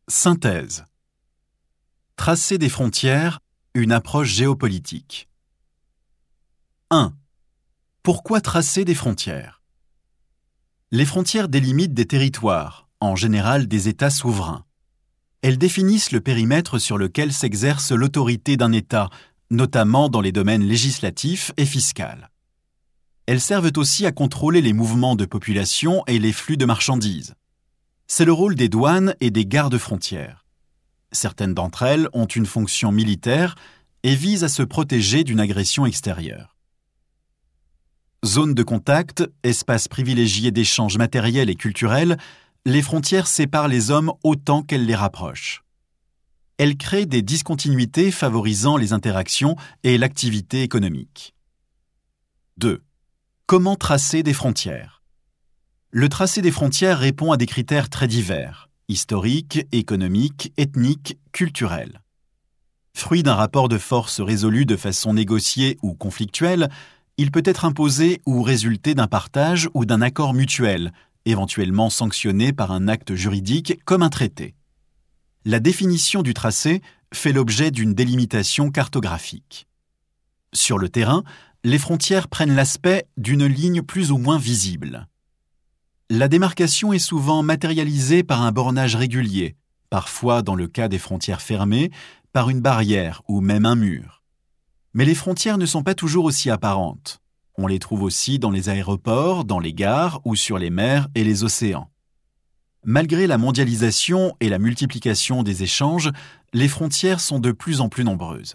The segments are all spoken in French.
Synthèse. Tracer des frontières, une approche géopolitique. 1. Pourquoi tracer des frontières ? Les frontières délimitent des territoires, en général des États souverains. Elles définissent le périmètre sur lequel s'exerce l'autorité d'un État, notamment dans les domaines législatifs et fiscal. Elles servent aussi à contrôler les mouvements de population et les flux de marchandises. C'est le rôle des douanes et des gardes-frontières. Certaines d'entre elles ont une fonction militaire et visent à se protéger d'une agression extérieure. Zone de contact, espace privilégié d'échanges matériels et culturels, les frontières séparent les hommes autant qu'elles les rapprochent. Elles créent des discontinuités favorisant les interactions et l'activité économique. 2. Comment tracer des frontières ? Le tracé des frontières répond à des critères très divers, historiques, économiques, ethniques, culturels. Fruit d'un rapport de force résolu de façon négociée ou conflictuelle, il peut être imposé ou résulter d'un partage ou d'un accord mutuel, éventuellement sanctionné par un acte juridique comme un traité. La définition du tracé fait l'objet d'une délimitation cartographique. Sur le terrain, les frontières prennent l'aspect d'une ligne plus ou moins visible. La démarcation est souvent matérialisée par un bornage régulier, parfois dans le cas des frontières fermées, par une barrière ou même un mur. Mais les frontières ne sont pas toujours aussi apparentes. On les trouve aussi dans les aéroports, dans les gares ou sur les mers et les océans. Malgré la mondialisation et la multiplication des échanges, les frontières sont de plus en plus nombreuses.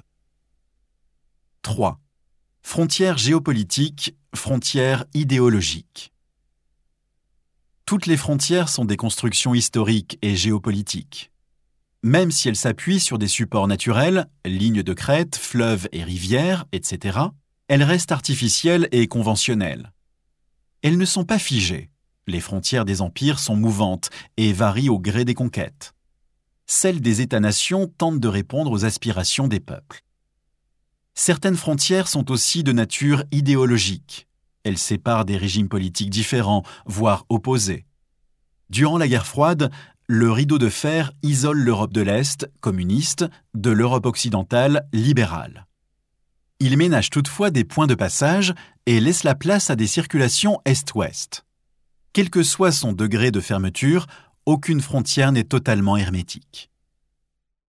3. Frontières géopolitiques, frontières idéologiques. Toutes les frontières sont des constructions historiques et géopolitiques. Même si elles s'appuient sur des supports naturels, lignes de crête, fleuves et rivières, etc., elles restent artificielles et conventionnelles. Elles ne sont pas figées. Les frontières des empires sont mouvantes et varient au gré des conquêtes. Celles des États-nations tentent de répondre aux aspirations des peuples. Certaines frontières sont aussi de nature idéologique. Elles séparent des régimes politiques différents, voire opposés. Durant la guerre froide, le rideau de fer isole l'Europe de l'Est, communiste, de l'Europe occidentale, libérale. Il ménage toutefois des points de passage et laisse la place à des circulations Est-Ouest. Quel que soit son degré de fermeture, aucune frontière n'est totalement hermétique.